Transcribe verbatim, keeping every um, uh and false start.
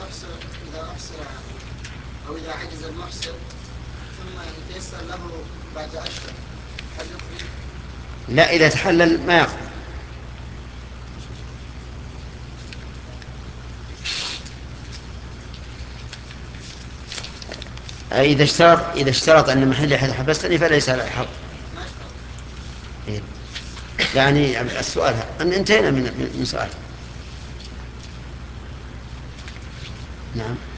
أحسن إذا أحسن أو إذا عجز المحسن ثم يتيسر له بعد أشهر هل يقضي؟ لا، إذا تحلل ما يقضي. إذا اشترط إذا اشترط أن محل حبستني فليس على الحظ. إيه. يعني السؤال أن انتهينا من من سؤال. نعم.